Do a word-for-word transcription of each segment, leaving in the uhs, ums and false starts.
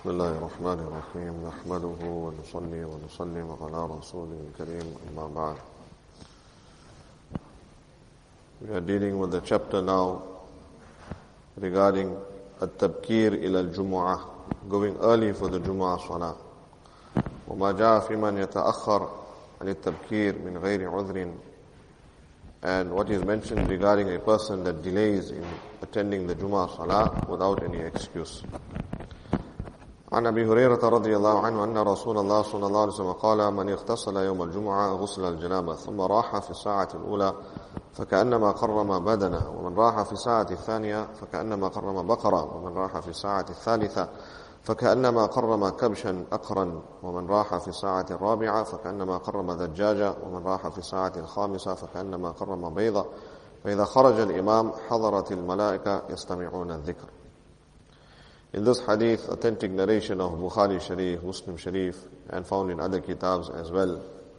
بسم الله الرحمن الرحيم نحمده ونصلي ونسلم على رسوله الكريم أما بعد. We are dealing with the chapter now regarding التبكير إلى الجمعة, going early for the Jumu'ah Salah. وما جاء في من يتأخر عن التبكير من غير عذر, and what is mentioned regarding a person that delays in attending the Jumu'ah Salah without any excuse. عن أبي هريرة رضي الله عنه أن رسول الله صلى الله عليه وسلم قال من اغتسل يوم الجمعة غسل الجنابة ثم راح في الساعة الأولى فكأنما قرم بدنه ومن راح في الساعة الثانية فكأنما قرم بقرة ومن راح في الساعة الثالثة فكأنما قرم كبشا أقرا ومن راح في الساعة الرابعة فكأنما قرم دجاجة ومن راح في الساعة الخامسة فكأنما قرم بيضة فإذا خرج الإمام حضرت الملائكة يستمعون الذكر. In this hadith, authentic narration of Bukhari Sharif, Muslim Sharif, and found in other kitabs as well.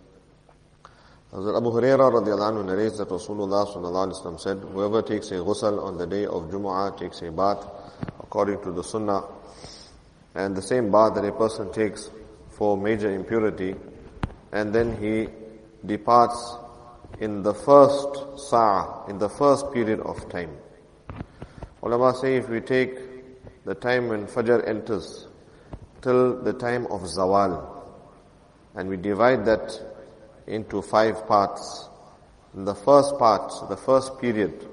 Hazrat Abu Hurairah radiallahu anhu narrates that Rasulullah sallallahu alaihi wasallam said, whoever takes a ghusl on the day of Jumu'ah takes a bath according to the Sunnah, and the same bath that a person takes for major impurity, and then he departs in the first sa'ah, in the first period of time. Ulama say if we take the time when Fajr enters till the time of Zawal, and we divide that into five parts. In the first part, the first period,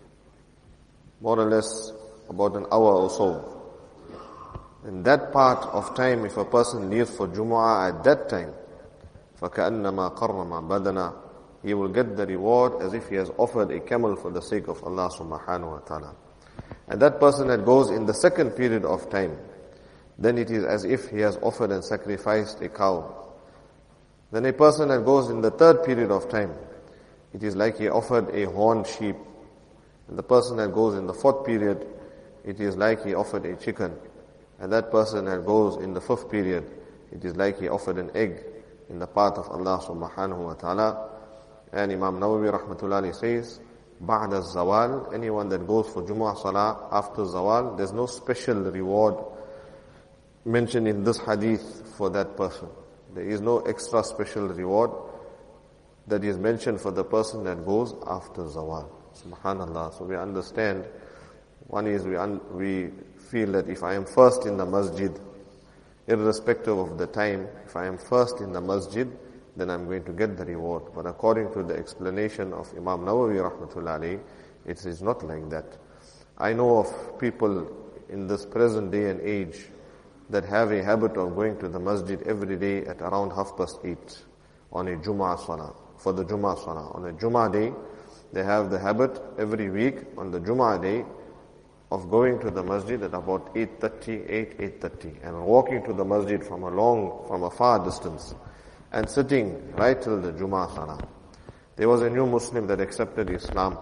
more or less about an hour or so. In that part of time, if a person leaves for Jumu'ah at that time, فَكَأَنَّمَا قَرَّمَ بَدَنَا, he will get the reward as if he has offered a camel for the sake of Allah subhanahu wa ta'ala. And that person that goes in the second period of time, then it is as if he has offered and sacrificed a cow. Then a person that goes in the third period of time, it is like he offered a horned sheep. And the person that goes in the fourth period, it is like he offered a chicken. And that person that goes in the fifth period, it is like he offered an egg in the path of Allah subhanahu wa ta'ala. And Imam Nawawi rahmatullahi says, Ba'da Zawal, anyone that goes for Jumu'ah Salah after Zawal, there's no special reward mentioned in this hadith for that person. There is no extra special reward that is mentioned for the person that goes after Zawal. Subhanallah. So we understand, one is we un- we feel that if I am first in the masjid, irrespective of the time, if I am first in the masjid, then I'm going to get the reward. But according to the explanation of Imam Nawawi rahmatullahi alayhi, it is not like that. I know of people in this present day and age that have a habit of going to the masjid every day at around half past eight on a Jumu'ah Salah, for the Jumu'ah Salah. On a Jumu'ah day, they have the habit every week on the Jumu'ah day of going to the masjid at about eight thirty, eight, eight thirty, and walking to the masjid from a long, from a far distance, and sitting right till the Jumu'ah Salah. There was a new Muslim that accepted Islam,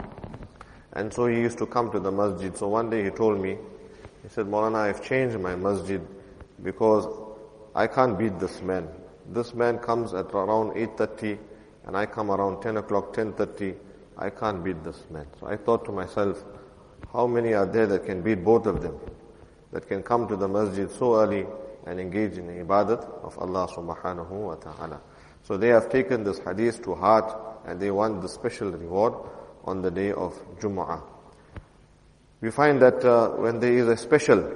and so he used to come to the masjid. So one day he told me, he said, Maulana, I've changed my masjid because I can't beat this man. This man comes at around eight thirty, and I come around ten o'clock, ten thirty. I can't beat this man. So I thought to myself, how many are there that can beat both of them, that can come to the masjid so early and engage in the ibadat of Allah subhanahu wa ta'ala. So they have taken this hadith to heart, and they want the special reward on the day of Jumu'ah. We find that uh, when there is a special,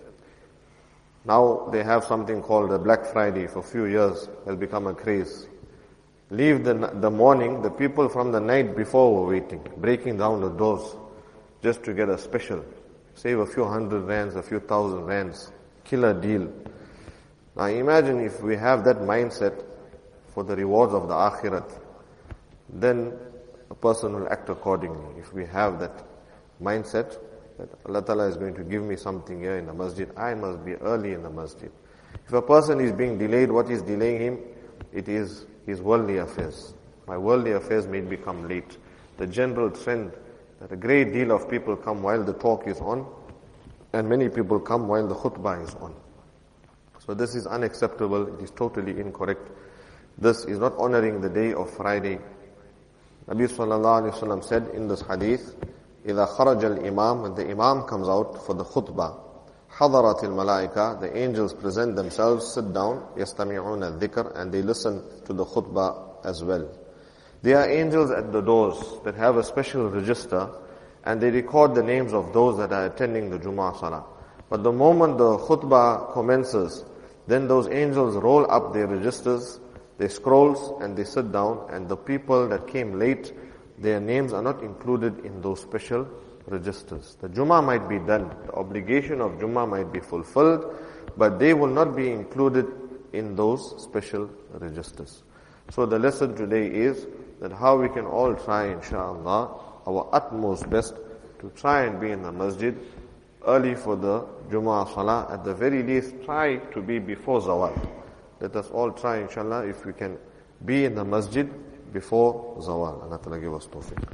now they have something called the Black Friday. For a few years has become a craze. Leave the, the morning, the people from the night before were waiting, breaking down the doors just to get a special. Save a few hundred rands, a few thousand rands. Killer deal. Now imagine if we have that mindset for the rewards of the akhirat, then a person will act accordingly. If we have that mindset that Allah Ta'ala is going to give me something here in the masjid, I must be early in the masjid. If a person is being delayed, what is delaying him? It is his worldly affairs. My worldly affairs may become late. The general trend that a great deal of people come while the talk is on, and many people come while the khutbah is on. So this is unacceptable. It is totally incorrect. This is not honoring the day of Friday. Nabi sallallahu alaihi wasallam said in this hadith, إِذَا خَرَجَ الْإِمَامِ, when the imam comes out for the khutbah, حضرت الملائكة, the angels present themselves, sit down, يستمعون الذكر, and they listen to the khutbah as well. There are angels at the doors that have a special register, and they record the names of those that are attending the Jumu'ah Salah. But the moment the khutbah commences, then those angels roll up their registers, their scrolls, and they sit down, and the people that came late, their names are not included in those special registers. The Jummah might be done, the obligation of Jummah might be fulfilled, but they will not be included in those special registers. So the lesson today is that how we can all try, inshallah, our utmost best to try and be in the masjid early for the Jumu'ah Salah. At the very least, try to be before Zawal. Let us all try, inshallah, if we can be in the masjid before Zawal. Allah Ta'ala give us tawfiq.